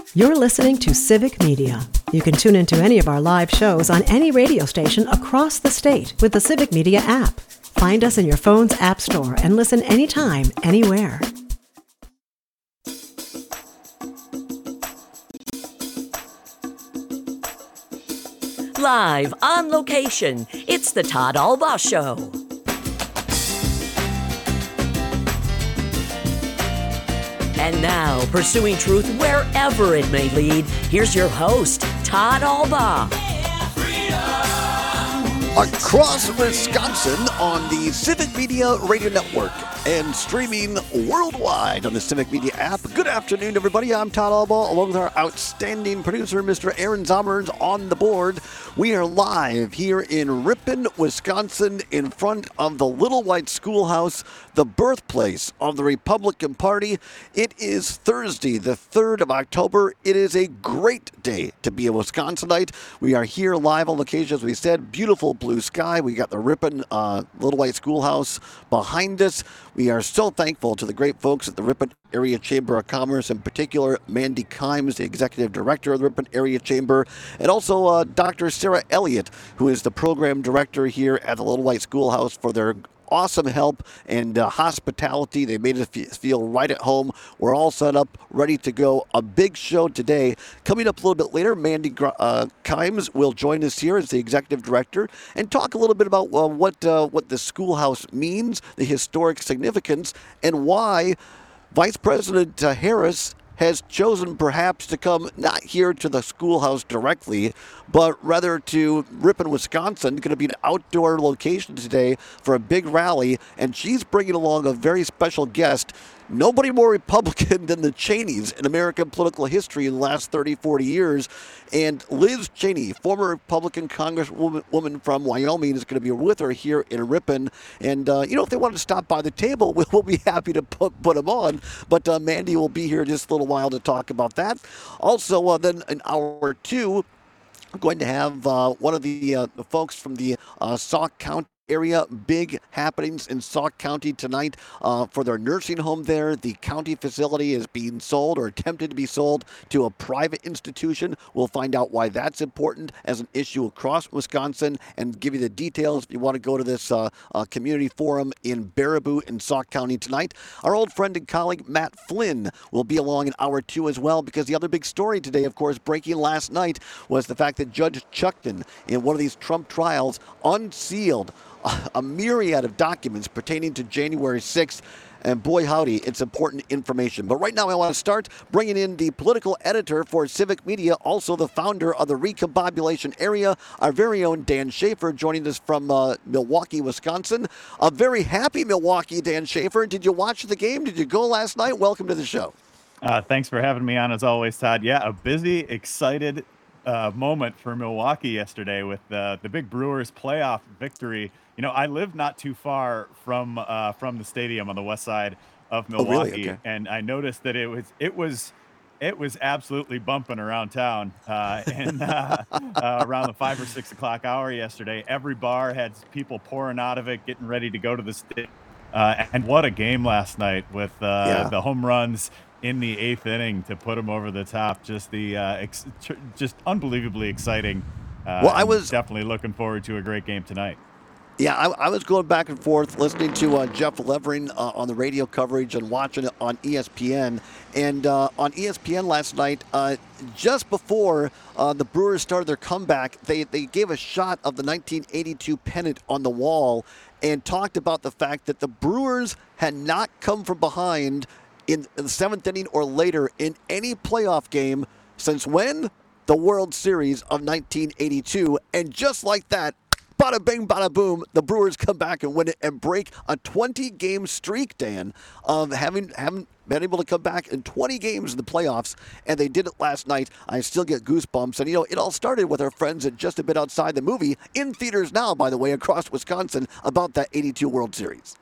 You're listening to Civic Media. You can tune into any of our live shows on any radio station across the state with the Civic Media app. Find us in your phone's app store and listen anytime, anywhere. Live on location, it's the Todd Albaugh Show. And now, pursuing truth wherever it may lead, here's your host, Todd Albaugh. Across Wisconsin on the Civic Media Radio Network and streaming worldwide on the Civic Media app. Good afternoon, everybody. I'm Todd Albaugh, along with our outstanding producer, Mr. Aaron Zommers, on the board. We are live here in Ripon, Wisconsin, in front of the Little White Schoolhouse, the birthplace of the Republican Party. It is Thursday, the 3rd of October. It is a great day to be a Wisconsinite. We are here live on location, as we said. Beautiful blue sky. We got the Ripon Little White Schoolhouse behind us. We are so thankful to the great folks at the Ripon Area Chamber of Commerce, in particular Mandy Kimes, the Executive Director of the Ripon Area Chamber, and also Dr. Sarah Elliott, who is the Program Director here at the Little White Schoolhouse, for their awesome help and hospitality. They made us feel right at home. We're all set up, ready to go. A big show today. Coming up a little bit later, Mandy Kimes will join us here as the Executive Director and talk a little bit about what the schoolhouse means, the historic significance, and why Vice President Harris has chosen perhaps to come not here to the schoolhouse directly, but rather to Ripon, Wisconsin. Going to be an outdoor location today for a big rally, and she's bringing along a very special guest. Nobody more Republican than the Cheneys in American political history in the last 30, 40 years. And Liz Cheney, former Republican Congresswoman from Wyoming, is going to be with her here in Ripon. And, if they want to stop by the table, we'll be happy to put them on. But Mandy will be here just a little while to talk about that. Also, then in hour two, we're going to have one of the folks from the Sauk County area. Big happenings in Sauk County tonight for their nursing home there. The county facility is being sold or attempted to be sold to a private institution. We'll find out why that's important as an issue across Wisconsin and give you the details if you want to go to this community forum in Baraboo in Sauk County tonight. Our old friend and colleague Matt Flynn will be along in hour two as well, because the other big story today, of course, breaking last night, was the fact that Judge Chuckton, in one of these Trump trials, unsealed a myriad of documents pertaining to January 6th. And boy, howdy, it's important information. But right now, I want to start bringing in the political editor for Civic Media, also the founder of the Recombobulation Area, our very own Dan Schaefer, joining us from Milwaukee, Wisconsin. A very happy Milwaukee, Dan Schaefer. Did you watch the game? Did you go last night? Welcome to the show. Thanks for having me on, as always, Todd. Yeah, a busy, excited moment for Milwaukee yesterday with the big Brewers playoff victory. You know, I live not too far from the stadium on the west side of Milwaukee. Oh, really? Okay. And I noticed that it was absolutely bumping around town, and around the 5 or 6 o'clock hour yesterday. Every bar had people pouring out of it, getting ready to go to the stadium. And what a game last night with the home runs in the 8th inning to put them over the top. Just just unbelievably exciting. I was definitely looking forward to a great game tonight. Yeah, I was going back and forth listening to Jeff Levering on the radio coverage and watching it on ESPN. And on ESPN last night, just before the Brewers started their comeback, they gave a shot of the 1982 pennant on the wall and talked about the fact that the Brewers had not come from behind in the 7th inning or later in any playoff game since when? The World Series of 1982. And just like that, bada bing, bada boom, the Brewers come back and win it and break a 20-game streak, Dan, of having been able to come back in 20 games in the playoffs, and they did it last night. I still get goosebumps. And, it all started with our friends at Just a Bit Outside the Movie, in theaters now, by the way, across Wisconsin, about that 82 World Series.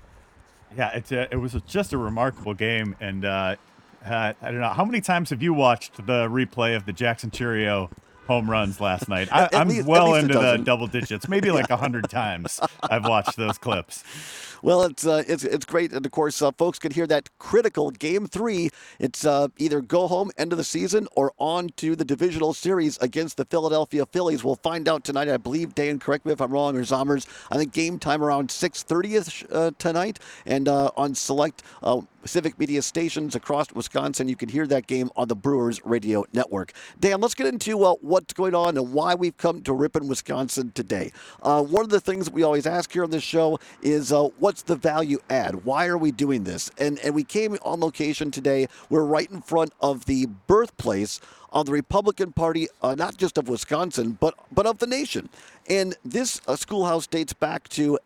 Yeah, it was just a remarkable game, and I don't know, how many times have you watched the replay of the Jackson Chourio home runs last night? I'm well into the double digits, maybe like 100 times I've watched those clips. Well, it's great, and of course, folks can hear that critical Game 3. It's either go home end of the season or on to the divisional series against the Philadelphia Phillies. We'll find out tonight, I believe. Dan, correct me if I'm wrong, or Zommers. I think game time around 6:30 tonight, and on select Civic Media stations across Wisconsin, you can hear that game on the Brewers Radio Network. Dan, let's get into what's going on and why we've come to Ripon, Wisconsin today. One of the things that we always ask here on this show is what's the value add? Why are we doing this? And we came on location today. We're right in front of the birthplace of the Republican Party, not just of Wisconsin, but of the nation. And this schoolhouse dates back to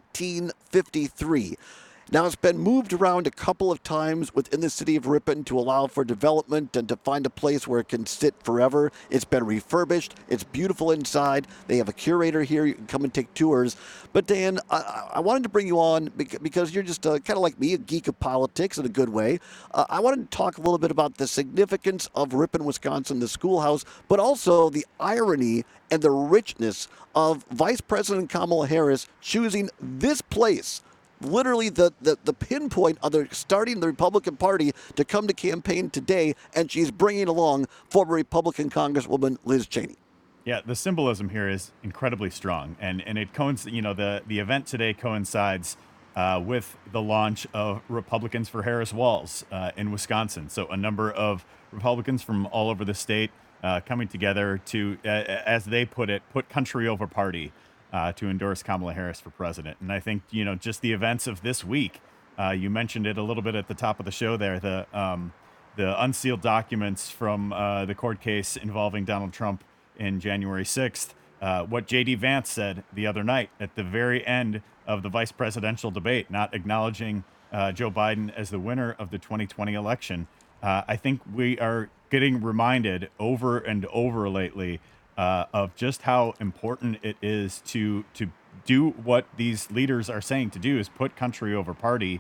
1853. Now, it's been moved around a couple of times within the city of Ripon to allow for development and to find a place where it can sit forever. It's been refurbished. It's beautiful inside. They have a curator here. You can come and take tours. But, Dan, I wanted to bring you on because you're just kind of like me, a geek of politics in a good way. I wanted to talk a little bit about the significance of Ripon, Wisconsin, the schoolhouse, but also the irony and the richness of Vice President Kamala Harris choosing this place, literally the pinpoint of starting the Republican Party, to come to campaign today, and she's bringing along former Republican Congresswoman Liz Cheney. Yeah, the symbolism here is incredibly strong, and it coincides. The event today coincides with the launch of Republicans for Harris Walls in Wisconsin. So a number of Republicans from all over the state coming together to, as they put it, put country over party, to endorse Kamala Harris for president. And I think, just the events of this week, you mentioned it a little bit at the top of the show there, the unsealed documents from the court case involving Donald Trump in January 6th, what J.D. Vance said the other night at the very end of the vice presidential debate, not acknowledging Joe Biden as the winner of the 2020 election. I think we are getting reminded over and over lately of just how important it is to do what these leaders are saying to do, is put country over party,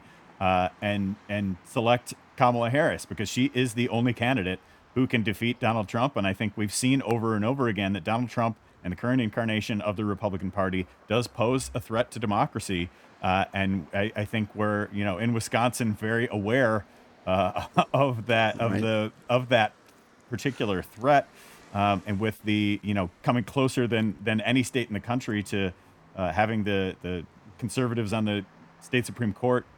and select Kamala Harris, because she is the only candidate who can defeat Donald Trump. And I think we've seen over and over again that Donald Trump and the current incarnation of the Republican Party does pose a threat to democracy. And I think we're, in Wisconsin, very aware of that, of that particular threat. And with the, coming closer than any state in the country to having the conservatives on the state Supreme Court,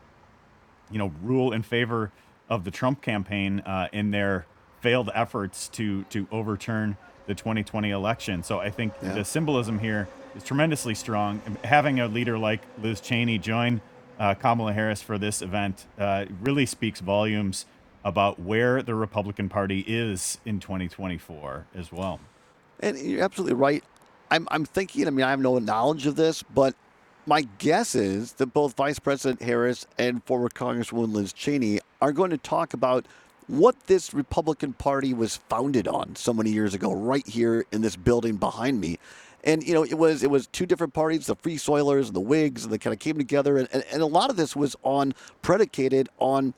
rule in favor of the Trump campaign in their failed efforts to overturn the 2020 election. So I think the symbolism here is tremendously strong. Having a leader like Liz Cheney join Kamala Harris for this event really speaks volumes about where the Republican Party is in 2024 as well. And you're absolutely right. I'm thinking, I have no knowledge of this, but my guess is that both Vice President Harris and former Congresswoman Liz Cheney are going to talk about what this Republican Party was founded on so many years ago, right here in this building behind me. And, it was two different parties, the Free Soilers and the Whigs, and they kind of came together. And a lot of this was predicated on,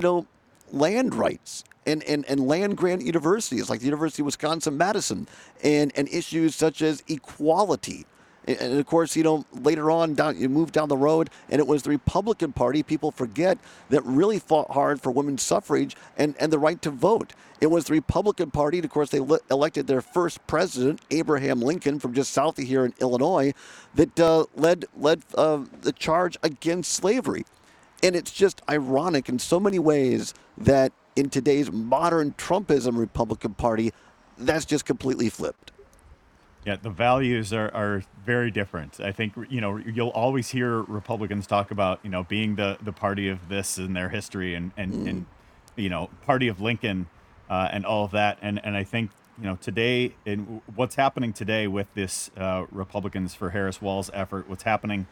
land rights and land grant universities like the University of Wisconsin-Madison, and issues such as equality. And of course, later on, you move down the road, and it was the Republican Party, people forget, that really fought hard for women's suffrage and the right to vote. It was the Republican Party, and of course, they elected their first president, Abraham Lincoln, from just south of here in Illinois, that led the charge against slavery. And it's just ironic in so many ways that in today's modern Trumpism Republican Party, that's just completely flipped. Yeah, the values are very different. I think, you'll always hear Republicans talk about, being the party of this in their history and party of Lincoln and all of that. And I think, today, in what's happening today with this Republicans for Harris Walls effort, what's happening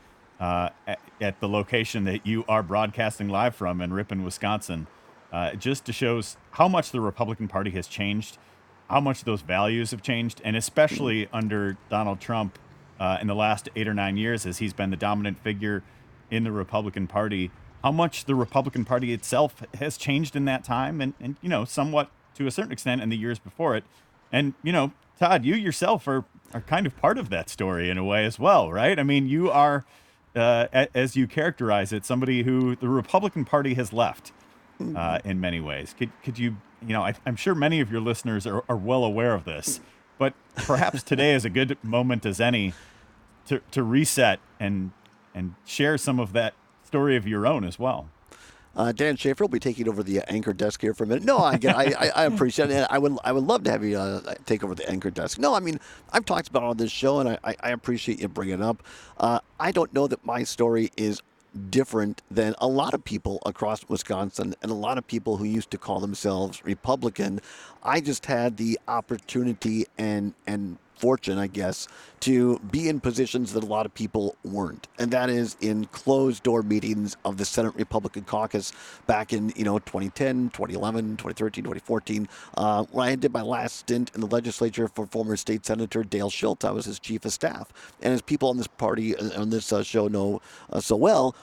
at the location that you are broadcasting live from in Ripon, Wisconsin, just shows how much the Republican Party has changed, how much those values have changed, and especially under Donald Trump in the last 8 or 9 years, as he's been the dominant figure in the Republican Party, how much the Republican Party itself has changed in that time, and somewhat to a certain extent in the years before it. And, Todd, you yourself are kind of part of that story in a way as well, right? I mean, you are as you characterize it, somebody who the Republican Party has left in many ways. Could you, I'm sure many of your listeners are well aware of this, but perhaps today is a good moment as any to reset and share some of that story of your own as well. Dan Schaefer will be taking over the anchor desk here for a minute. No, I appreciate it. I would love to have you take over the anchor desk. No, I mean, I've talked about it on this show, and I appreciate you bringing it up. I don't know that my story is different than a lot of people across Wisconsin and a lot of people who used to call themselves Republican. I just had the opportunity and fortune, I guess, to be in positions that a lot of people weren't. And that is in closed door meetings of the Senate Republican caucus back in, 2010, 2011, 2013, 2014, when I did my last stint in the legislature for former state senator Dale Schultz. I was his chief of staff. And as people on this party, on this show know so well,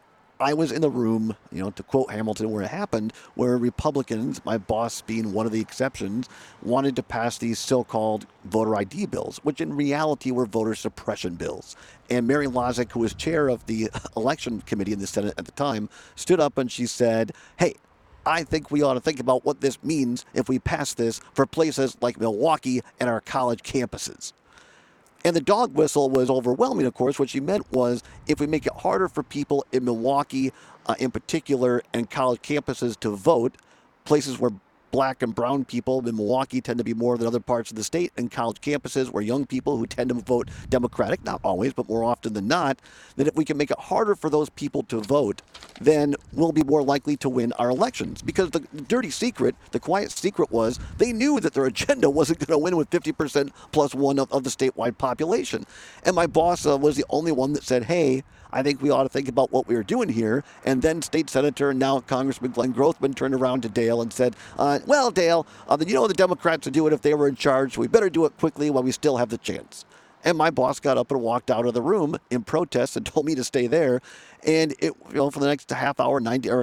I was in the room, to quote Hamilton, where it happened, where Republicans, my boss being one of the exceptions, wanted to pass these so-called voter ID bills, which in reality were voter suppression bills. And Mary Lozick, who was chair of the election committee in the Senate at the time, stood up and she said, hey, I think we ought to think about what this means if we pass this for places like Milwaukee and our college campuses. And the dog whistle was overwhelming, of course. What she meant was if we make it harder for people in Milwaukee in particular and college campuses to vote, places where black and brown people in Milwaukee tend to be more than other parts of the state, and college campuses where young people who tend to vote Democratic, not always, but more often than not, that if we can make it harder for those people to vote, then we'll be more likely to win our elections. Because the dirty secret, the quiet secret was they knew that their agenda wasn't going to win with 50% plus one of the statewide population. And my boss was the only one that said, hey, I think we ought to think about what we were doing here. And then State Senator and now Congressman Glenn Grothman turned around to Dale and said, well, Dale, the Democrats would do it if they were in charge, so we better do it quickly while we still have the chance. And my boss got up and walked out of the room in protest and told me to stay there. And for the next half hour,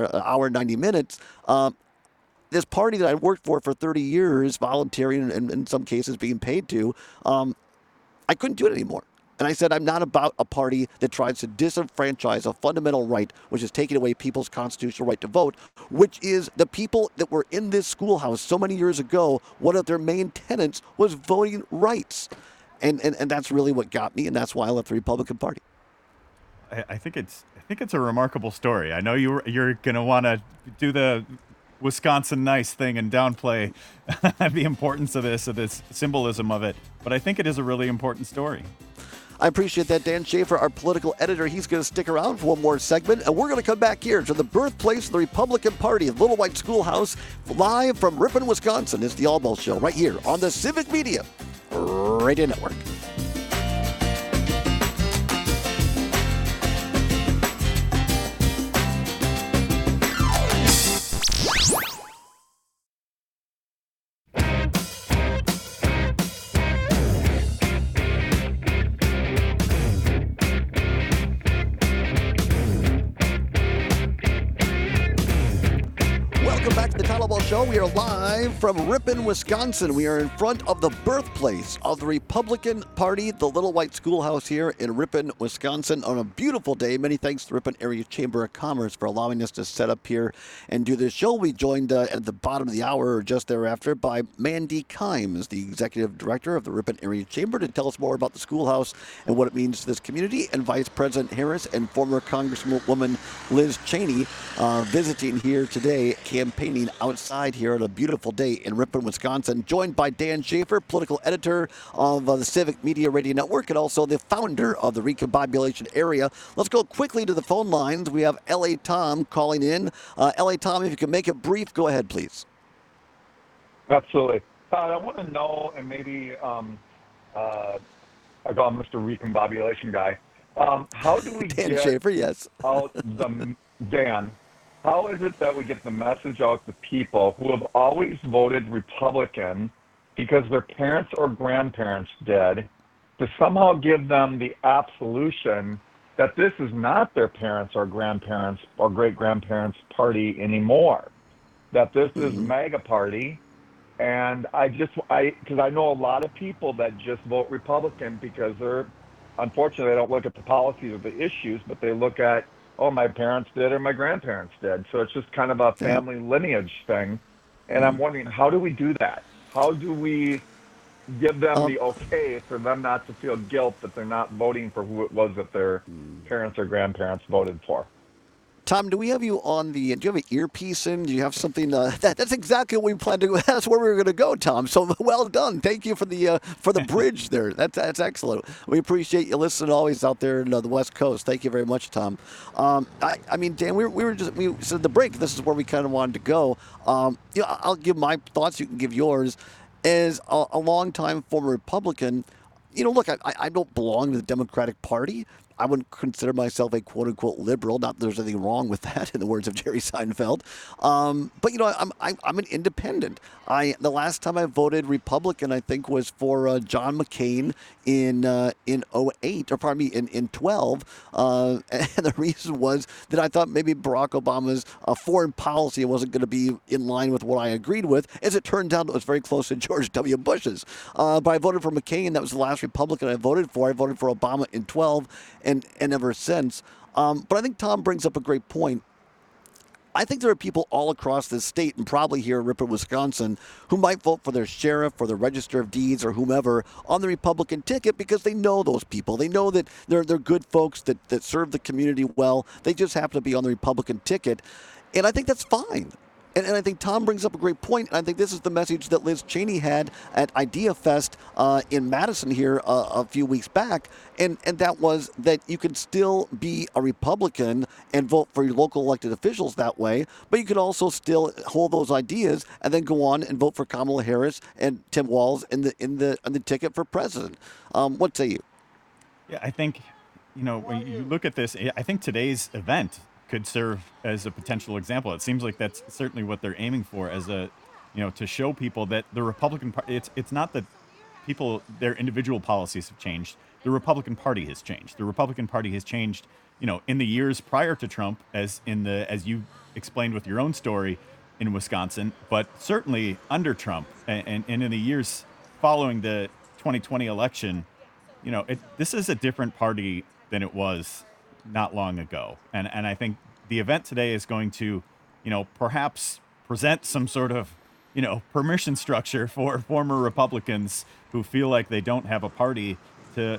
90 minutes, this party that I worked for 30 years, volunteering and in some cases being paid to, I couldn't do it anymore. And I said, I'm not about a party that tries to disenfranchise a fundamental right, which is taking away people's constitutional right to vote, which is the people that were in this schoolhouse so many years ago. One of their main tenets was voting rights. And that's really what got me, and that's why I left the Republican Party. I think it's a remarkable story. I know you're going to want to do the Wisconsin nice thing and downplay the importance of this symbolism of it, but I think it is a really important story. I appreciate that. Dan Schaefer, our political editor, he's going to stick around for one more segment, and we're going to come back here to the birthplace of the Republican Party, Little White Schoolhouse, live from Ripon, Wisconsin. It's the Allball Show right here on the Civic Media Radio Network. We are live from Ripon, Wisconsin. We are in front of the birthplace of the Republican Party, the Little White Schoolhouse here in Ripon, Wisconsin, on a beautiful day. Many thanks to the Ripon Area Chamber of Commerce for allowing us to set up here and do this show. We joined at the bottom of the hour or just thereafter by Mandy Kimes, the executive director of the Ripon Area Chamber, to tell us more about the schoolhouse and what it means to this community, and Vice President Harris and former Congresswoman Liz Cheney visiting here today, campaigning outside here on a beautiful day in Ripon, Wisconsin, joined by Dan Schaefer, political editor of the Civic Media Radio Network and also the founder of the Recombobulation Area. Let's go quickly to the phone lines. We have L.A. Tom calling in. L.A. Tom, if you can make it brief, go ahead, please. Absolutely. I want to know, and maybe I call him Mr. Recombobulation guy, how do we Dan Schaefer, yes. out Dan, how is it that we get the message out to people who have always voted Republican because their parents or grandparents did, to somehow give them the absolution that this is not their parents or grandparents or great-grandparents' party anymore, that this is MAGA party? And because I know a lot of people that just vote Republican because their unfortunately, they don't look at the policies or the issues, but they look at, oh, my parents did or my grandparents did. So it's just kind of a family lineage thing. And I'm wondering, how do we do that? How do we give them the okay for them not to feel guilt that they're not voting for who it was that their parents or grandparents voted for? Tom, do we have you on the? Do you have an earpiece in? Do you have something? That's exactly what we planned to. That's where we were going to go, Tom. So well done. Thank you for the bridge there. That's excellent. We appreciate you listening always out there in the West Coast. Thank you very much, Tom. I mean, Dan, we said the break. This is where we kind of wanted to go. I'll give my thoughts. You can give yours. As a longtime former Republican, look, I don't belong to the Democratic Party. I wouldn't consider myself a quote-unquote liberal. Not that there's anything wrong with that, in the words of Jerry Seinfeld. But I'm an independent. The last time I voted Republican, I think, was for John McCain in 08, or pardon me, in 12. And the reason was that I thought maybe Barack Obama's foreign policy wasn't going to be in line with what I agreed with. As it turned out, it was very close to George W. Bush's. But I voted for McCain. That was the last Republican I voted for. I voted for Obama in 12. And ever since. But I think Tom brings up a great point. I think there are people all across this state, and probably here in Ripon, Wisconsin, who might vote for their sheriff or the Register of Deeds or whomever on the Republican ticket because they know those people. They know that they're good folks that serve the community well. They just happen to be on the Republican ticket. And I think that's fine. And I think Tom brings up a great point, and I think this is the message that Liz Cheney had at Idea Fest in Madison here a few weeks back, and that was that you could still be a Republican and vote for your local elected officials that way, but you could also still hold those ideas and then go on and vote for Kamala Harris and Tim Walz on the ticket for president. What say you? Yeah, I think, when you look at this, I think today's event could serve as a potential example. It seems like that's certainly what they're aiming for, as to show people that the Republican Party, it's not that people, their individual policies have changed. The Republican Party has changed. The Republican Party has changed, in the years prior to Trump, as you explained with your own story in Wisconsin, but certainly under Trump and in the years following the 2020 election, this is a different party than it was not long ago. And I think the event today is going to, perhaps present some sort of, permission structure for former Republicans who feel like they don't have a party to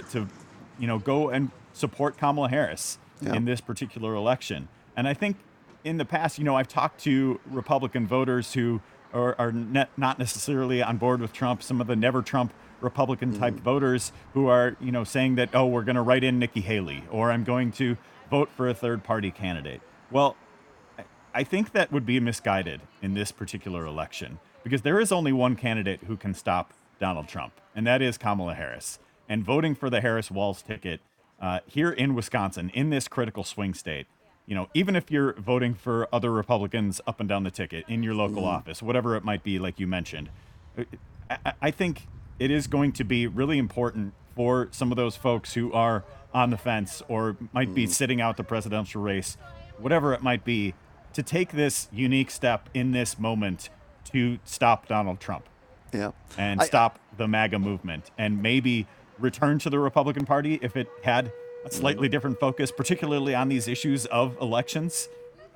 go and support Kamala Harris in this particular election. And I think in the past, I've talked to Republican voters who are not necessarily on board with Trump, some of the never Trump Republican type voters who are, saying that, oh, we're going to write in Nikki Haley, or I'm going to vote for a third party candidate. Well, I think that would be misguided in this particular election, because there is only one candidate who can stop Donald Trump, and that is Kamala Harris. And voting for the Harris-Walz ticket here in Wisconsin, in this critical swing state, even if you're voting for other Republicans up and down the ticket in your local office, whatever it might be, like you mentioned, I think it is going to be really important for some of those folks who are on the fence or might be sitting out the presidential race, whatever it might be, to take this unique step in this moment to stop Donald Trump and stop the MAGA movement, and maybe return to the Republican Party if it had a slightly different focus, particularly on these issues of elections.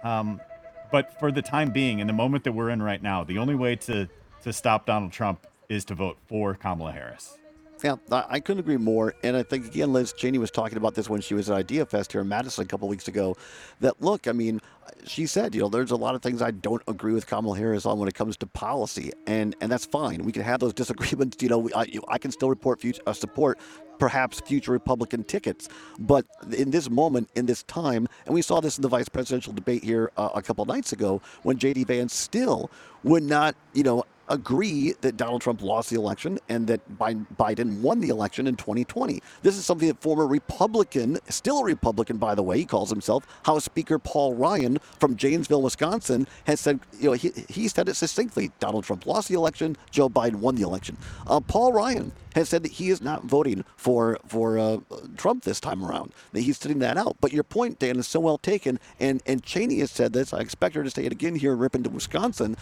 But for the time being, in the moment that we're in right now, the only way to stop Donald Trump is to vote for Kamala Harris. Yeah, I couldn't agree more. And I think, again, Liz Cheney was talking about this when she was at Idea Fest here in Madison a couple weeks ago, that, look, I mean, she said, there's a lot of things I don't agree with Kamala Harris on when it comes to policy, and that's fine. We can have those disagreements. I can still support perhaps future Republican tickets. But in this moment, in this time, and we saw this in the vice presidential debate here a couple nights ago, when J.D. Vance still would not, agree that Donald Trump lost the election and that Biden won the election in 2020. This is something that former Republican, still a Republican, by the way, he calls himself, House Speaker Paul Ryan from Janesville, Wisconsin, has said, he said it succinctly. Donald Trump lost the election, Joe Biden won the election. Paul Ryan has said that he is not voting for Trump this time around, that he's sitting that out. But your point, Dan, is so well taken, and Cheney has said this. I expect her to say it again here in Ripon, Wisconsin,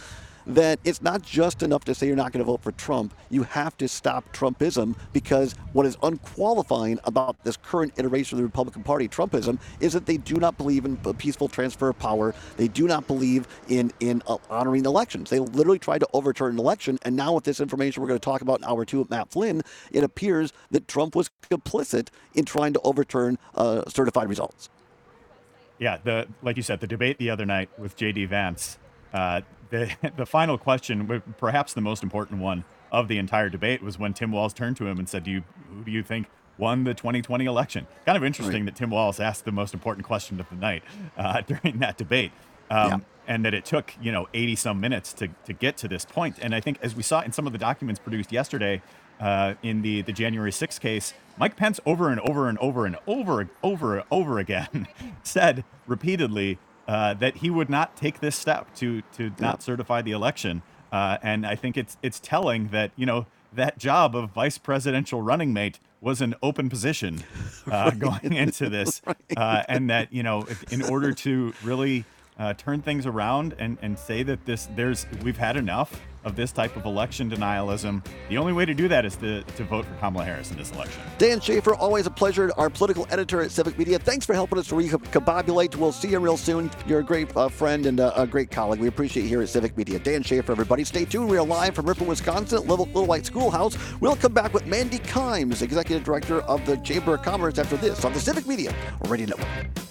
that it's not just enough to say you're not going to vote for Trump. You have to stop Trumpism, because what is unqualifying about this current iteration of the Republican Party, Trumpism, is that they do not believe in a peaceful transfer of power. They do not believe in honoring elections. They literally tried to overturn an election, and now with this information we're going to talk about in hour 2 with Matt Flynn, it appears that Trump was complicit in trying to overturn certified results. Yeah, like you said, the debate the other night with J.D. Vance, the final question, perhaps the most important one of the entire debate, was when Tim Walz turned to him and said, who do you think won the 2020 election? Kind of interesting that Tim Walz asked the most important question of the night during that debate. And that it took, 80 some minutes to get to this point. And I think, as we saw in some of the documents produced yesterday in the January 6th case, Mike Pence over and over and over and over again said repeatedly that he would not take this step to not certify the election. And I think it's telling that, that job of vice presidential running mate was an open position going into this. And that, in order to really turn things around and say that we've had enough of this type of election denialism, the only way to do that is to vote for Kamala Harris in this election. Dan Schaefer, always a pleasure, our political editor at Civic Media. Thanks for helping us to recombobulate. We'll see you real soon. You're a great friend and a great colleague. We appreciate you here at Civic Media. Dan Schaefer, everybody. Stay tuned. We are live from Ripon, Wisconsin at Little White Schoolhouse. We'll come back with Mandy Kimes, Executive Director of the Chamber of Commerce, after this on the Civic Media Radio Network.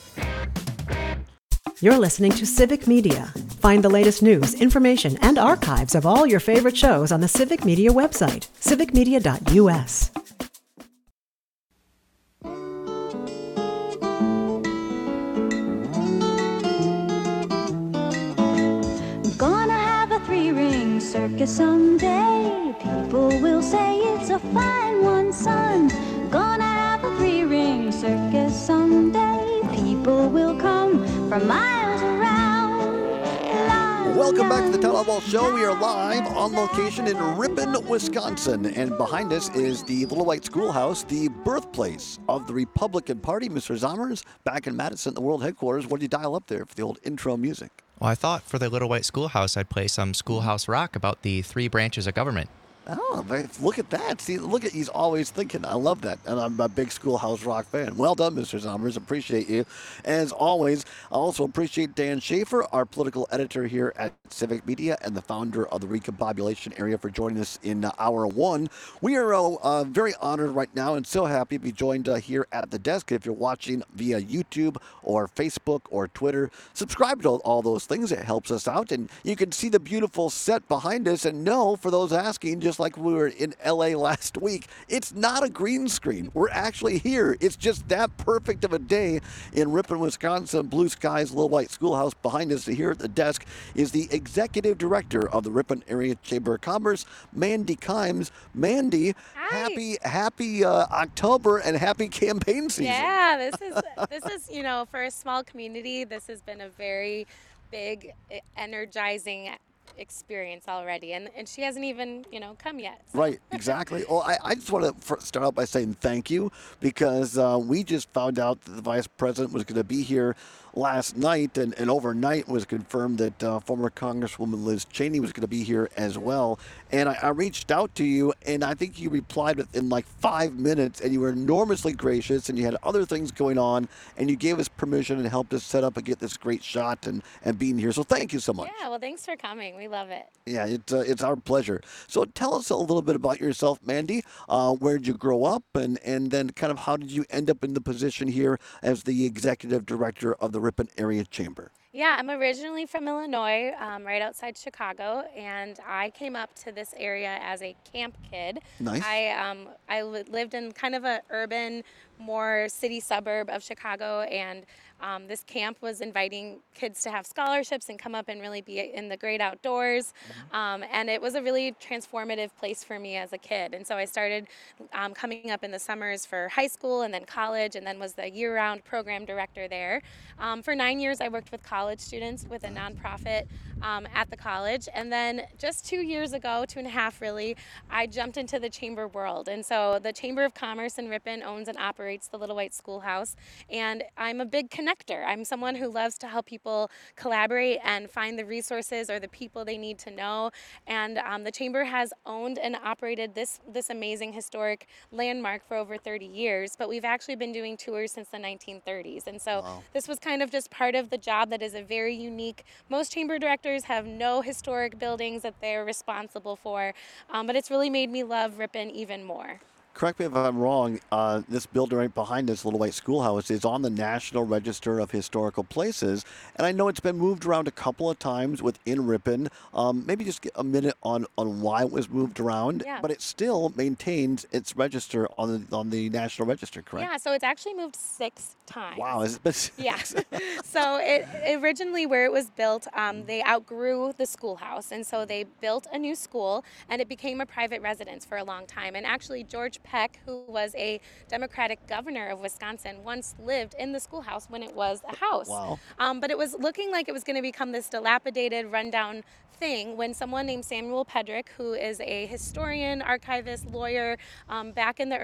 You're listening to Civic Media. Find the latest news, information, and archives of all your favorite shows on the Civic Media website, civicmedia.us. Gonna have a 3-ring circus someday. People will say it's a fine one, son. Gonna have a 3-ring circus someday. People will come from miles around. Welcome back to the Town Hall Ball Show. We are live on location in Ripon, Wisconsin. And behind us is the Little White Schoolhouse, the birthplace of the Republican Party. Mr. Zommers, back in Madison, the world headquarters. What did you dial up there for the old intro music? Well, I thought for the Little White Schoolhouse, I'd play some Schoolhouse Rock about the 3 branches of government. Oh, look at that. See, he's always thinking. I love that. And I'm a big Schoolhouse Rock fan. Well done, Mr. Zommers. Appreciate you. As always, I also appreciate Dan Schaefer, our political editor here at Civic Media and the founder of the Recombobulation Area, for joining us in hour 1. We are very honored right now and so happy to be joined here at the desk. If you're watching via YouTube or Facebook or Twitter, subscribe to all those things. It helps us out. And you can see the beautiful set behind us. And no, for those asking, just like we were in LA last week, it's not a green screen. We're actually here. It's just that perfect of a day in Ripon, Wisconsin. Blue skies, Little White Schoolhouse. Behind us here at the desk is the executive director of the Ripon Area Chamber of Commerce, Mandy Kimes. Mandy, Hi. happy October and happy campaign season. Yeah, this is for a small community, this has been a very big, energizing experience already, and she hasn't even come yet, so. Right, exactly. Well, I just want to start out by saying thank you, because we just found out that the vice president was going to be here last night, and overnight was confirmed that former Congresswoman Liz Cheney was going to be here as well. And I reached out to you, and I think you replied within like 5 minutes, and you were enormously gracious, and you had other things going on, and you gave us permission and helped us set up and get this great shot and being here. So thank you so much. Yeah, well, thanks for coming. We love it. Yeah, it's our pleasure. So tell us a little bit about yourself, Mandy. Where did you grow up, and then kind of how did you end up in the position here as the executive director of the Ripon Area Chamber? Yeah, I'm originally from Illinois, right outside Chicago, and I came up to this area as a camp kid. Nice. I lived in kind of a urban, more city suburb of Chicago, and this camp was inviting kids to have scholarships and come up and really be in the great outdoors. And it was a really transformative place for me as a kid. And so I started coming up in the summers for high school and then college, and then was the year-round program director there. For 9 years, I worked with colleges college students with a nonprofit at the college. And then just 2 years ago, 2.5 really, I jumped into the chamber world. And so the Chamber of Commerce in Ripon owns and operates the Little White Schoolhouse. And I'm a big connector. I'm someone who loves to help people collaborate and find the resources or the people they need to know. And the chamber has owned and operated this amazing historic landmark for over 30 years, but we've actually been doing tours since the 1930s. And so this was kind of just part of the job that is a very unique. Most chamber directors have no historic buildings that they're responsible for, but it's really made me love Ripon even more. Correct me if I'm wrong, this building right behind this Little White Schoolhouse is on the National Register of Historical Places, and I know it's been moved around a couple of times within Ripon. Maybe just get a minute on why it was moved around, but it still maintains its register on the National Register, correct? Yeah, so it's actually moved 6 times. Wow. Yeah. So it originally, where it was built, they outgrew the schoolhouse, and so they built a new school, and it became a private residence for a long time. And actually, George Peck, who was a Democratic governor of Wisconsin, once lived in the schoolhouse when it was a house. Wow. But it was looking like it was going to become this dilapidated, rundown thing when someone named Samuel Pedrick, who is a historian, archivist, lawyer, back in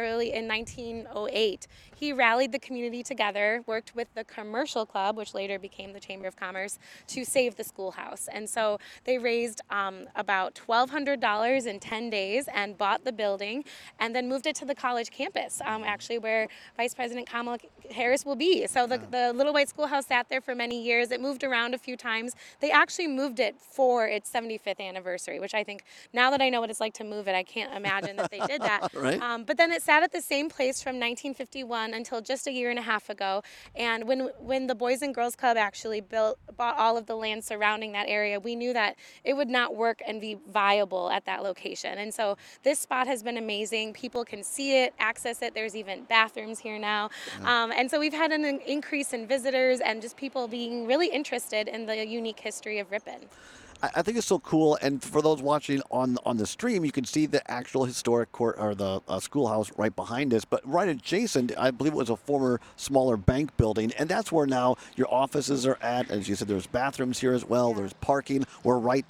1908, he rallied the community together, worked with the Commercial Club, which later became the Chamber of Commerce, to save the schoolhouse. And so they raised about $1,200 in 10 days and bought the building and then moved it to the college campus, actually where Vice President Kamala Harris will be. So the Little White Schoolhouse sat there for many years. It moved around a few times. They actually moved it for its 75th anniversary, which I think, now that I know what it's like to move it, I can't imagine that they did that. Right. But then it sat at the same place from 1951 until just a year and a half ago. And when the Boys and Girls Club actually bought all of the land surrounding that area, we knew that it would not work and be viable at that location. And so this spot has been amazing. People can see it, access it. There's even bathrooms here now. And so we've had an increase in visitors and just people being really interested in the unique history of Ripon. I think it's so cool, and for those watching on the stream, you can see the actual historic court or the schoolhouse right behind us. But right adjacent, I believe it was a former smaller bank building, and that's where now your offices are at. As you said, there's bathrooms here as well. Yeah. There's parking. We're right,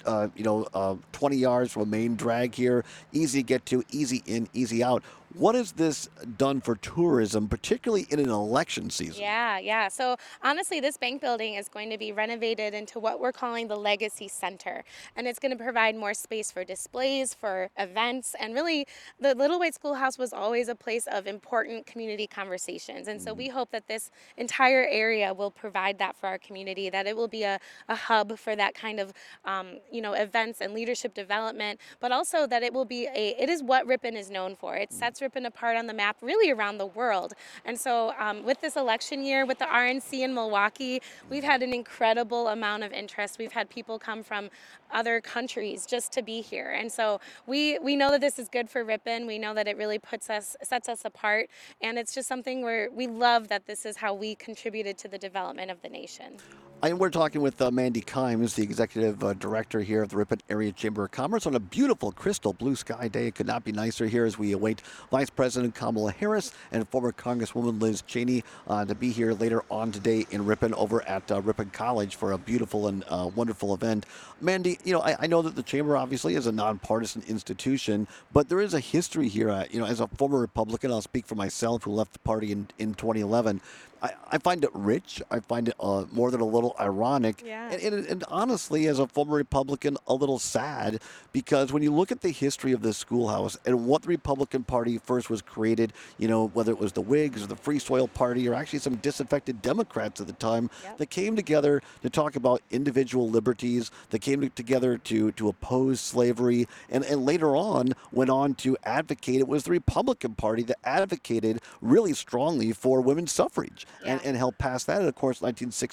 20 yards from a main drag here. Easy to get to, easy in, easy out. What has this done for tourism, particularly in an election season? Yeah. So honestly, this bank building is going to be renovated into what we're calling the Legacy Center. And it's going to provide more space for displays, for events. And really, the Little White Schoolhouse was always a place of important community conversations. And so we hope that this entire area will provide that for our community, that it will be a hub for that kind of, events and leadership development, but also that it is what Ripon is known for. It sets Ripon apart on the map really around the world. And so with this election year, with the RNC in Milwaukee, we've had an incredible amount of interest. We've had people come from other countries just to be here. And so we know that this is good for Ripon. We know that it really sets us apart. And it's just something where we love that this is how we contributed to the development of the nation. And we're talking with Mandy Kimes, the executive director here of the Ripon Area Chamber of Commerce, on a beautiful crystal blue sky day. It could not be nicer here as we await Vice President Kamala Harris and former Congresswoman Liz Cheney to be here later on today in Ripon over at Ripon College for a beautiful and wonderful event. Mandy, I know that the Chamber obviously is a nonpartisan institution, but there is a history here. As a former Republican, I'll speak for myself, who left the party in 2011. I find it rich. I find it more than a little ironic. Yeah. And honestly, as a former Republican, a little sad, because when you look at the history of this schoolhouse and what the Republican Party first was created, whether it was the Whigs or the Free Soil Party or actually some disaffected Democrats at the time, that came together to talk about individual liberties, that came together to oppose slavery, and later on went on to advocate. It was the Republican Party that advocated really strongly for women's suffrage. Yeah. And helped pass that. And of course,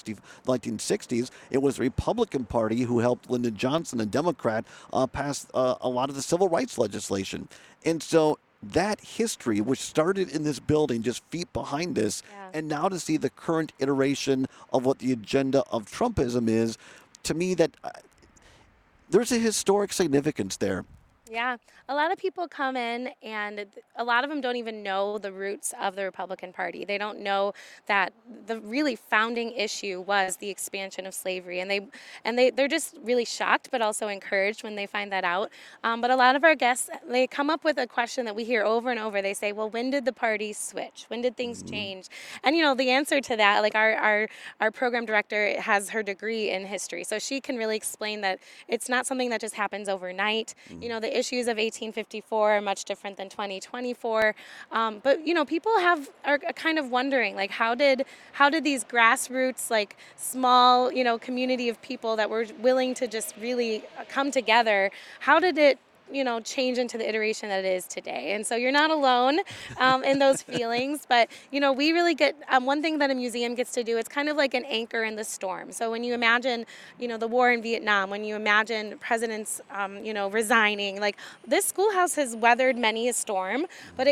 1960s, it was the Republican Party who helped Lyndon Johnson, a Democrat, pass a lot of the civil rights legislation. And so that history, which started in this building just feet behind us, and now to see the current iteration of what the agenda of Trumpism is, to me, that there's a historic significance there. Yeah, a lot of people come in, and a lot of them don't even know the roots of the Republican Party. They don't know that the really founding issue was the expansion of slavery, and they're just really shocked, but also encouraged when they find that out. But a lot of our guests, they come up with a question that we hear over and over. They say, "Well, when did the party switch? When did things change?" And the answer to that, like our program director has her degree in history, so she can really explain that it's not something that just happens overnight. The issues of 1854 are much different than 2024. But people are kind of wondering, like, how did these grassroots, like, small, community of people that were willing to just really come together, how did it change into the iteration that it is today? And so you're not alone in those feelings, but we really get one thing that a museum gets to do. It's kind of like an anchor in the storm. So when you imagine the war in Vietnam, when you imagine presidents resigning, like, this schoolhouse has weathered many a storm, but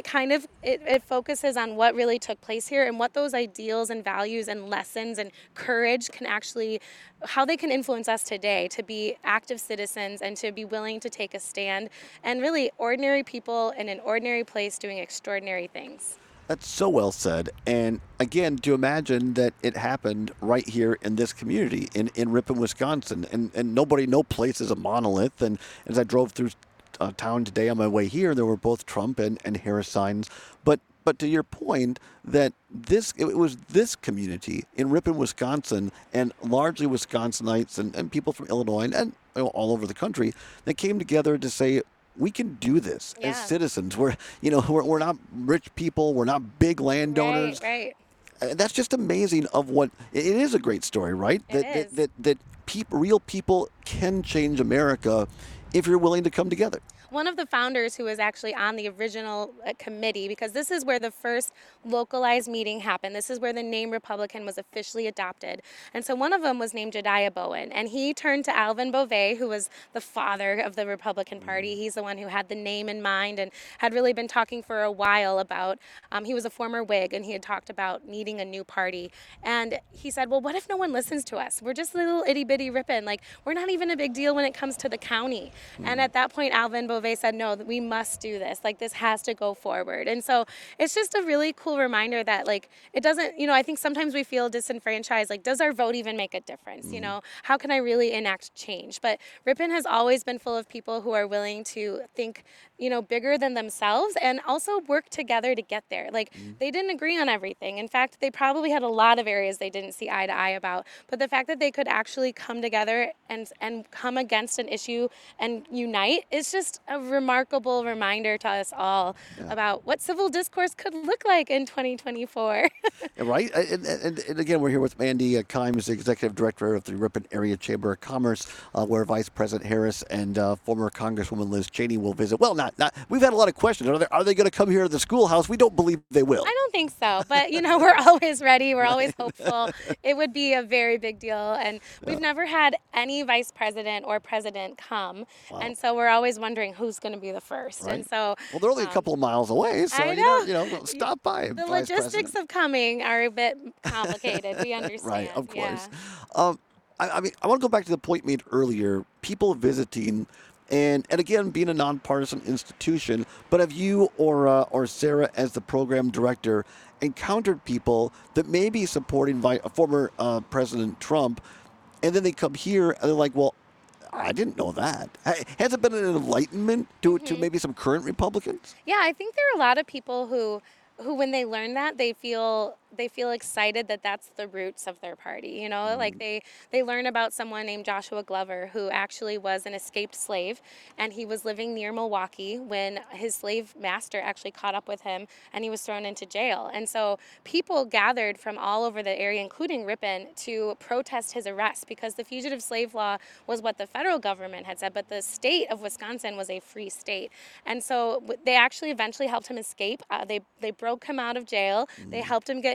it focuses on what really took place here and what those ideals and values and lessons and courage can actually, how they can influence us today to be active citizens and to be willing to take a stand, and really ordinary people in an ordinary place doing extraordinary things. That's so well said. And again, to imagine that it happened right here in this community in Ripon, Wisconsin, and no place is a monolith. And as I drove through town today on my way here, there were both Trump and Harris signs. But to your point, that it was this community in Ripon, Wisconsin, and largely Wisconsinites and people from Illinois and all over the country that came together to say, we can do this as citizens. We're not rich people. We're not big landowners. Right. That's just amazing. It is a great story, right? That real people can change America if you're willing to come together. One of the founders who was actually on the original committee, because this is where the first localized meeting happened. This is where the name Republican was officially adopted. And so one of them was named Jediah Bowen. And he turned to Alvin Beauvais, who was the father of the Republican Party. He's the one who had the name in mind and had really been talking for a while about, he was a former Whig, and he had talked about needing a new party. And he said, well, what if no one listens to us? We're just a little itty bitty Ripon. Like, we're not even a big deal when it comes to the county. And at that point, Alvin Beauvais said, no, we must do this. Like, this has to go forward. And so it's just a really cool reminder that, like, it doesn't, I think sometimes we feel disenfranchised. Like, does our vote even make a difference? How can I really enact change? But Ripon has always been full of people who are willing to think, bigger than themselves and also work together to get there. Like, they didn't agree on everything. In fact, they probably had a lot of areas they didn't see eye to eye about. But the fact that they could actually come together and come against an issue and unite is just a remarkable reminder to us all about what civil discourse could look like in 2024. Right. And again, we're here with Mandy Kimes, the Executive Director of the Ripon Area Chamber of Commerce, where Vice President Harris and former Congresswoman Liz Cheney will visit. Well, not. We've had a lot of questions. Are they going to come here to the schoolhouse? We don't believe they will. I don't think so. But, we're always ready. We're always hopeful. It would be a very big deal. And we've never had any vice president or president come. Wow. And so we're always wondering who's going to be the first. Right. And so, well, they're only a couple of miles away. So, I know. Stop by. The logistics of coming are a bit complicated. We understand. Right, of course. Yeah. I want to go back to the point made earlier. People visiting, and again, being a nonpartisan institution, but have you or Sarah, as the program director, encountered people that may be supporting former President Trump, and then they come here and they're like, well, I didn't know that. Has it been an enlightenment to maybe some current Republicans? Yeah, I think there are a lot of people who when they learn that, they feel excited that that's the roots of their party. Like they learn about someone named Joshua Glover, who actually was an escaped slave, and he was living near Milwaukee when his slave master actually caught up with him, and he was thrown into jail. And so people gathered from all over the area, including Ripon, to protest his arrest, because the fugitive slave law was what the federal government had said, but the state of Wisconsin was a free state. And so they actually eventually helped him escape. They broke him out of jail. They helped him get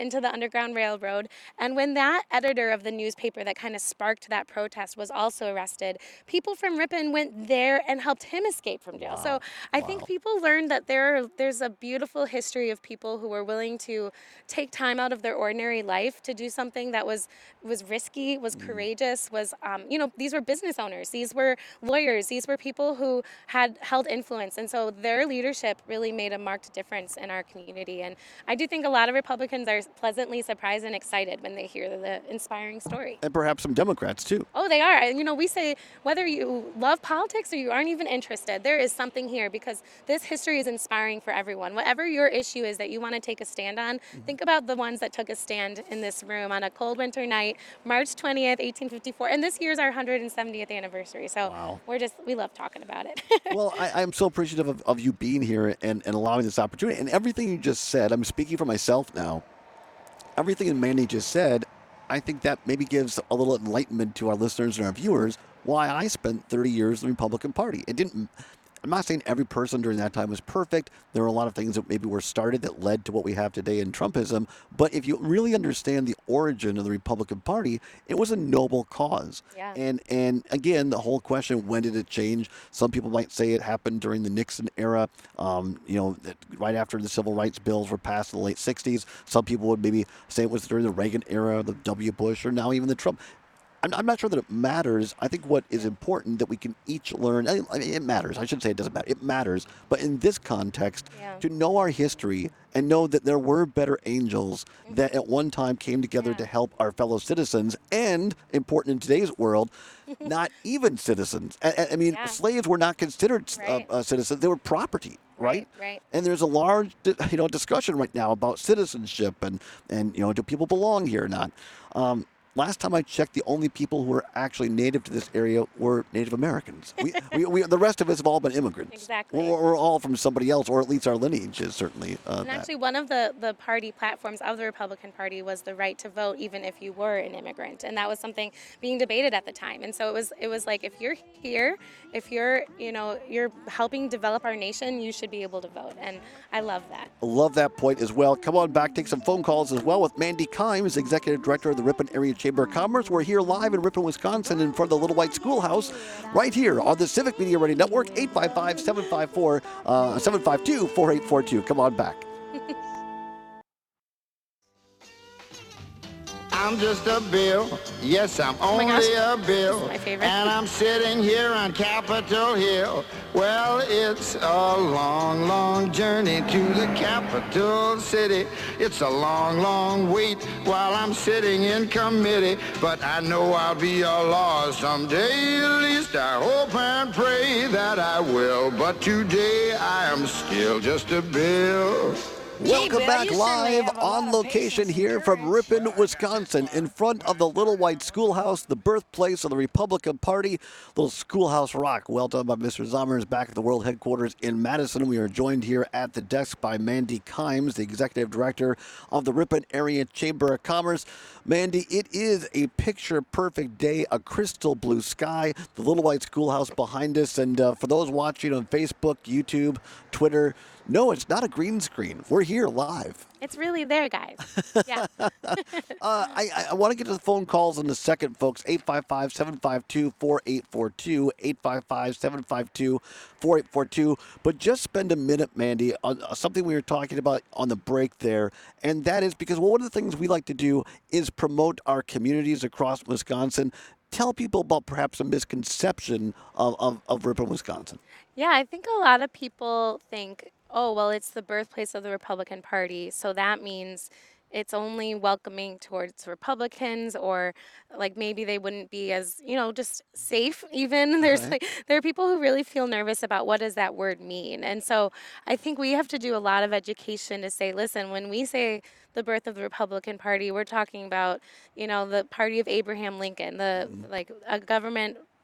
into the Underground Railroad. And when that editor of the newspaper that kind of sparked that protest was also arrested, people from Ripon went there and helped him escape from jail. So I think people learned that there's a beautiful history of people who were willing to take time out of their ordinary life to do something that was risky, was courageous, was, these were business owners, these were lawyers, these were people who had held influence. And so their leadership really made a marked difference in our community. And I do think a lot of Republicans are pleasantly surprised and excited when they hear the inspiring story. And perhaps some Democrats, too. Oh, they are. We say whether you love politics or you aren't even interested, there is something here because this history is inspiring for everyone. Whatever your issue is that you want to take a stand on, think about the ones that took a stand in this room on a cold winter night, March 20th, 1854. And this year's our 170th anniversary. So we love talking about it. Well, I'm so appreciative of you being here and allowing this opportunity. And everything you just said, I'm speaking for myself now, everything that Mandy just said, I think that maybe gives a little enlightenment to our listeners and our viewers why I spent 30 years in the Republican Party. I'm not saying every person during that time was perfect. There were a lot of things that maybe were started that led to what we have today in Trumpism. But if you really understand the origin of the Republican Party, it was a noble cause. Yeah. And again, the whole question, when did it change? Some people might say it happened during the Nixon era, right after the civil rights bills were passed in the late 60s. Some people would maybe say it was during the Reagan era, the W. Bush, or now even the Trump. I'm not sure that it matters. I think what is important that we can each learn, I mean, it matters. I shouldn't say it doesn't matter. It matters. But in this context, to know our history and know that there were better angels that at one time came together to help our fellow citizens and, important in today's world, not even citizens. I mean, slaves were not considered citizens. They were property. Right. And there's a large, discussion right now about citizenship and do people belong here or not? Last time I checked, the only people who were actually native to this area were Native Americans. The rest of us have all been immigrants. Exactly. We're all from somebody else, or at least our lineage is certainly And actually, one of the party platforms of the Republican Party was the right to vote, even if you were an immigrant, and that was something being debated at the time. And so it was like, if you're here, if you're helping develop our nation, you should be able to vote, and I love that. I love that point as well. Come on back, take some phone calls as well with Mandy Kimes, Executive Director of the Ripon Area Chamber of Commerce. We're here live in Ripon, Wisconsin, in front of the Little White Schoolhouse, right here on the Civic Media Radio Network, 855-752-4842. Come on back. I'm just a bill. Yes, I'm only a bill. This is my favorite. And I'm sitting here on Capitol Hill. Well, it's a long, long journey to the capital city. It's a long, long wait while I'm sitting in committee. But I know I'll be a law someday. At least I hope and pray that I will. But today I am still just a bill. Welcome back live on location here from Ripon, Wisconsin, in front of the Little White Schoolhouse, the birthplace of the Republican Party. Little Schoolhouse Rock, well done by Mr. Zommers, back at the world headquarters in Madison. We are joined here at the desk by Mandy Kimes, the Executive Director of the Ripon Area Chamber of Commerce. Mandy, it is a picture-perfect day, a crystal blue sky, the Little White Schoolhouse behind us. And for those watching on Facebook, YouTube, Twitter, no, it's not a green screen. We're here live. It's really there, guys. Yeah. I want to get to the phone calls in a second, folks. 855-752-4842, 855-752-4842. But just spend a minute, Mandy, on something we were talking about on the break there, and that is because one of the things we like to do is promote our communities across Wisconsin. Tell people about perhaps a misconception of Ripon, Wisconsin. Yeah, I think a lot of people think, oh, well, it's the birthplace of the Republican Party, so that means it's only welcoming towards Republicans, or like maybe they wouldn't be as, just safe even. There are people who really feel nervous about what does that word mean. And so I think we have to do a lot of education to say, listen, when we say the birth of the Republican Party, we're talking about, the party of Abraham Lincoln, like a government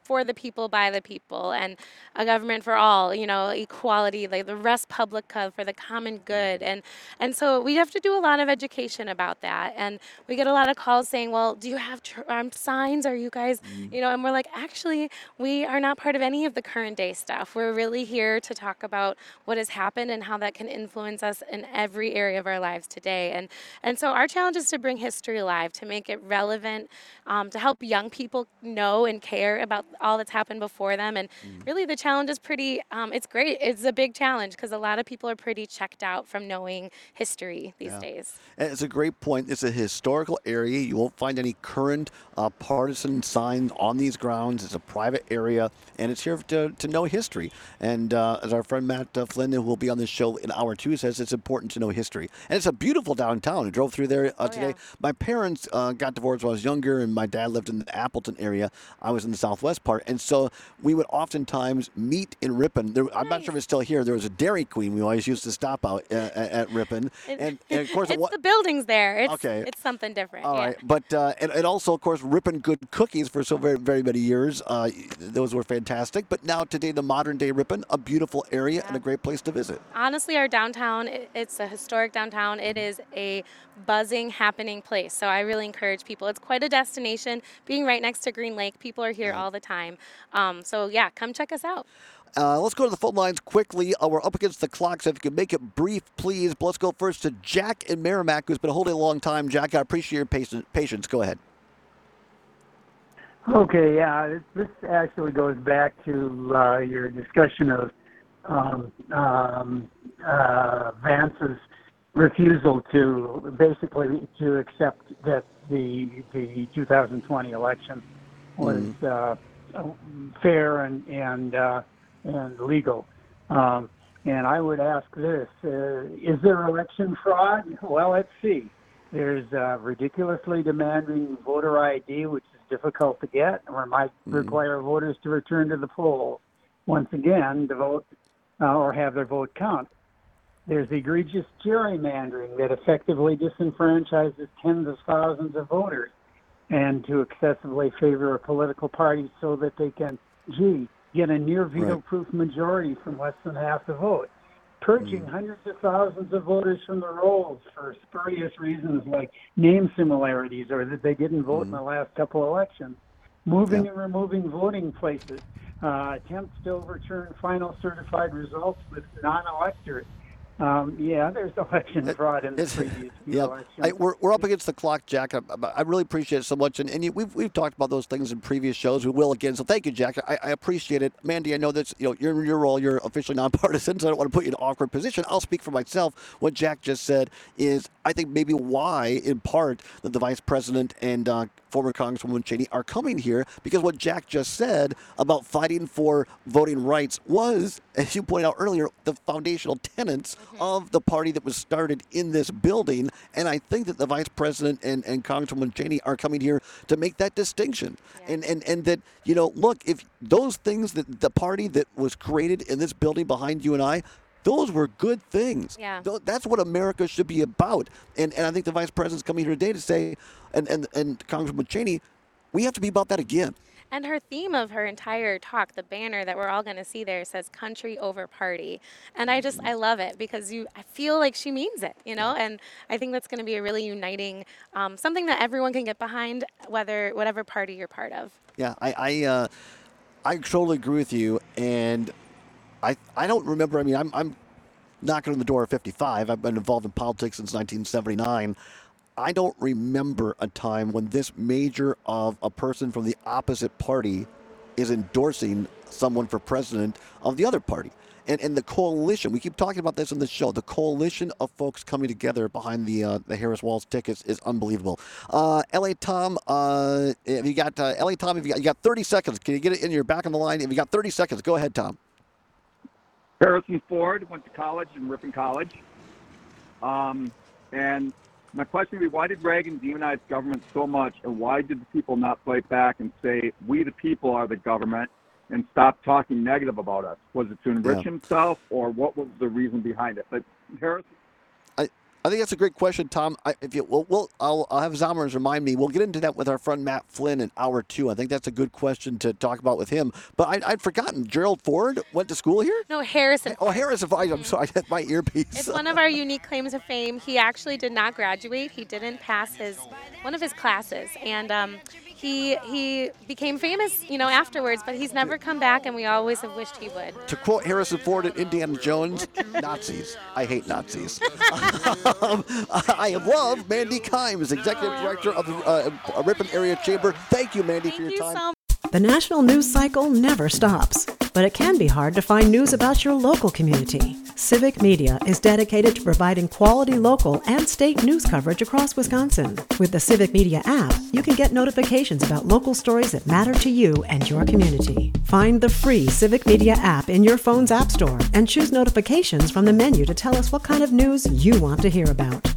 for the people, by the people, and a government for all, equality, like the res publica, for the common good. And so we have to do a lot of education about that. And we get a lot of calls saying, well, do you have signs? Are you guys, and we're like, actually, we are not part of any of the current day stuff. We're really here to talk about what has happened and how that can influence us in every area of our lives today. And so our challenge is to bring history alive, to make it relevant, to help young people know and care about all that's happened before them. And really the challenge is pretty, it's great. It's a big challenge because a lot of people are pretty checked out from knowing history these days. And it's a great point. It's a historical area. You won't find any current partisan signs on these grounds. It's a private area, and it's here to know history. And as our friend Matt Flynn, who will be on this show in hour 2, says, it's important to know history. And it's a beautiful downtown. I drove through there today. Yeah. My parents got divorced when I was younger, and my dad lived in the Appleton area. I was in the southwest part. And so we would oftentimes meet in Ripon. I'm not sure if it's still here. There was a Dairy Queen we always used to stop out at Ripon. And of course, it's the buildings there. It's, okay. It's something different. All right. But and also, of course, Ripon Good Cookies for so very, very many years. Those were fantastic. But now today, the modern day Ripon, a beautiful area and a great place to visit. Honestly, our downtown, it's a historic downtown. It is a buzzing, happening place. So I really encourage people. It's quite a destination. Being right next to Green Lake, people are here all the time. So yeah, come check us out. Let's go to the phone lines quickly. We're up against the clock, so if you can make it brief, please. But let's go first to Jack in Merrimack, who's been holding a long time. Jack, I appreciate your patience. Go ahead. Okay, yeah, this actually goes back to your discussion of Vance's refusal to basically to accept that the 2020 election was fair and legal. And I would ask this, is there election fraud? Well, let's see. There's ridiculously demanding voter ID, which is difficult to get, or might require voters to return to the poll once again to vote or have their vote count. There's egregious gerrymandering that effectively disenfranchises tens of thousands of voters and to excessively favor a political party so that they can, get a near veto-proof majority from less than half the vote. Purging hundreds of thousands of voters from the rolls for spurious reasons like name similarities or that they didn't vote in the last couple elections. Moving and removing voting places. Attempts to overturn final certified results with non-electors. There's election fraud in the previous few elections. We're up against the clock, Jack. I really appreciate it so much. And we've talked about those things in previous shows. We will again. So thank you, Jack. I appreciate it. Mandy, I know that you're in your role. You're officially nonpartisan, so I don't want to put you in an awkward position. I'll speak for myself. What Jack just said is, I think maybe why, in part, that the Vice President and former Congresswoman Cheney are coming here, because what Jack just said about fighting for voting rights was, as you pointed out earlier, the foundational tenets of the party that was started in this building. And I think that the Vice President and Congresswoman Cheney are coming here to make that distinction. Yeah. And that, look, if those things, that the party that was created in this building behind you and I, those were good things. Yeah. That's what America should be about. And I think the Vice President's coming here today to say, and Congresswoman Cheney, we have to be about that again. And her theme of her entire talk, the banner that we're all going to see there, says country over party. And I love it because I feel like she means it, and I think that's going to be a really uniting, something that everyone can get behind, whatever party you're part of. Yeah, I totally agree with you. And I don't remember, I'm knocking on the door of 55. I've been involved in politics since 1979. I don't remember a time when this major of a person from the opposite party is endorsing someone for president of the other party. And the coalition, we keep talking about this in the show, the coalition of folks coming together behind the Harris Walz tickets is unbelievable. L.A. Tom, if you got 30 seconds. Can you get it in? You're back on the line. If you got 30 seconds, go ahead, Tom. Harrison Ford went to college in Ripon College. And my question would be, why did Reagan demonize government so much, and why did the people not fight back and say, we the people are the government, and stop talking negative about us? Was it to enrich himself, or what was the reason behind it? But Harrison? I think that's a great question, Tom. I'll have Zommers remind me. We'll get into that with our friend Matt Flynn in hour 2. I think that's a good question to talk about with him. But I'd forgotten. Gerald Ford went to school here? No, Harrison. Oh, Harrison Ford. I'm sorry. I had my earpiece. It's one of our unique claims of fame. He actually did not graduate. He didn't pass one of his classes. And he became famous, afterwards, but he's never come back, and we always have wished he would. To quote Harrison Ford in Indiana Jones, Nazis. I hate Nazis. I have loved Mandy Kimes, Executive Director of the Ripon Area Chamber. Thank you, Mandy, for your time. So The national news cycle never stops, but it can be hard to find news about your local community. Civic Media is dedicated to providing quality local and state news coverage across Wisconsin. With the Civic Media app, you can get notifications about local stories that matter to you and your community. Find the free Civic Media app in your phone's app store and choose notifications from the menu to tell us what kind of news you want to hear about.